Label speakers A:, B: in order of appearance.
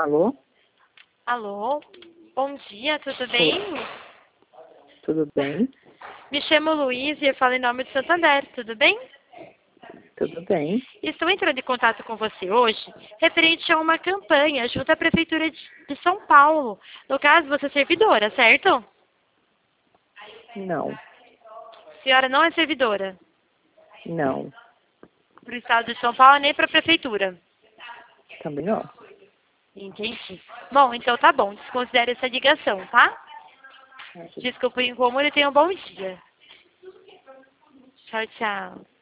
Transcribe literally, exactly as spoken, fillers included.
A: Alô?
B: Alô? Bom dia, tudo bem?
A: Tudo bem?
B: Me chamo Luiz e eu falo em nome do Santander, tudo bem?
A: Tudo bem.
B: Estou entrando em contato com você hoje referente a uma campanha junto à Prefeitura de de São Paulo. No caso, você é servidora, certo?
A: Não,
B: A senhora não é servidora
A: não,
B: para o Estado de São Paulo nem para a Prefeitura.
A: também não.
B: Entendi. Bom, então tá bom, desconsidere essa ligação, tá? Desculpa o incômodo e tenha um bom dia. Tchau, tchau.